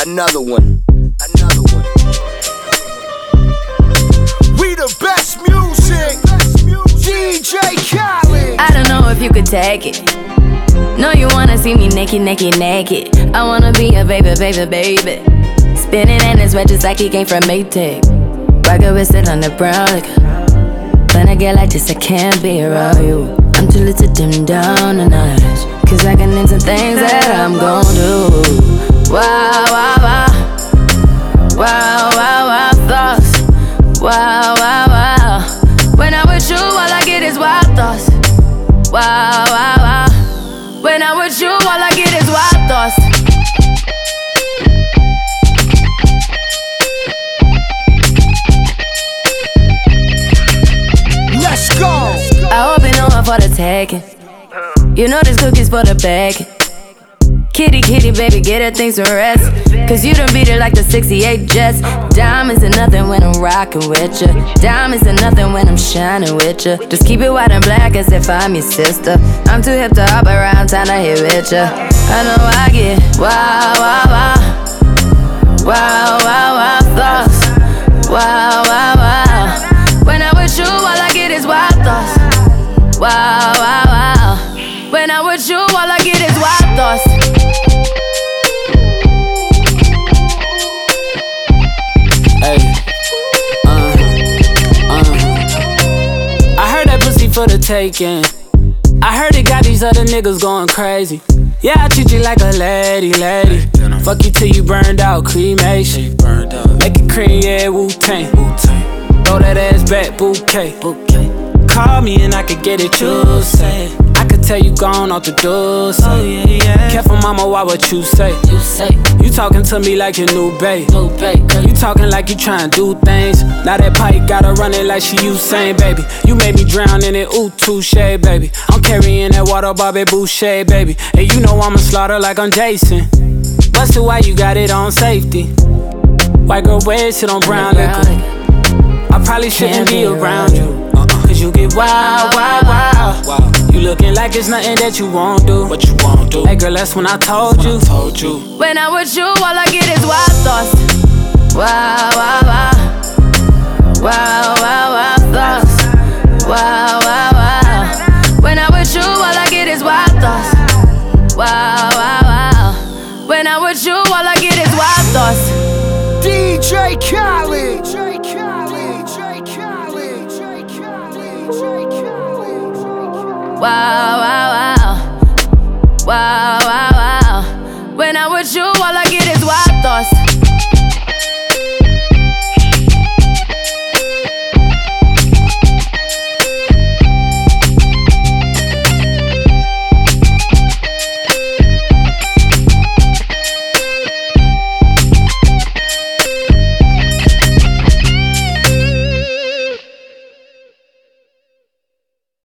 Another one. We the best music. DJ Khaled. I don't know if you could take it. No, you wanna see me naked. I wanna be a baby. Spinning in his red just like he came from Maytag. Rocket with it on the brown liquor. When I get like this, I can't be around you. I'm too little to dim down the night. Cause I can into things that I'm gon' do. Wow, wow, wow. Wow, wow, wow, thoughts. Wow, wow, wow. When I'm with you, all I get is wild thoughts. Wow, wow, wow. When I'm with you, all I get is wild thoughts. Let's go. I hope you know I'm for the taking. You know this cookie's for the bag. Kitty, baby, get her things to rest. Cause you done beat it like the 68 Jets. Diamonds are nothing when I'm rockin' with ya. Diamonds are nothing when I'm shining with ya. Just keep it white and black as if I'm your sister. I'm too hip to hop around, time to hit with ya. I know I get wow, wow, wow. Wow, wow, wow, thoughts. Wow, wow, wow. When I'm with you, all I get is wild thoughts. Wow, wow, wow. When I'm with you, all I get is wild thoughts. Hey, I heard that pussy for the taking. I heard it got these other niggas going crazy. Yeah, I treat you like a lady. Fuck you till you burned out, cremation. Make it cream, yeah, Wu-Tang. Throw that ass back, bouquet. Call me and I could get it, you say. I could tell you gone off the door, say. Oh, yeah. Careful, mama, why what you say? You talking to me like your new babe. You talking like you trying to do things. Now that pipe gotta run it like she Usain, baby. You made me drown in it, ooh, touche, baby. I'm carrying that water, Bobby Boucher, baby. And you know I'ma slaughter like I'm Jason. Busted, why you got it on safety? White girl wear shit on brown liquor. I probably shouldn't be around you. Cause you get wild. You looking like it's nothing that you won't do. What you won't do? Hey girl, that's when I told you. When I'm with you, all I get is wild thoughts. Wow, wow, wow. Wow, wow, wow, thoughts. Wow, wow, wow. When I'm with you, all I get is wild thoughts. Wow, wow, wow. When I'm with you, all I get is wild thoughts. DJ Khaled. Wow, wow, wow. Wow, wow, wow. When I'm with you, all I get is wild thoughts.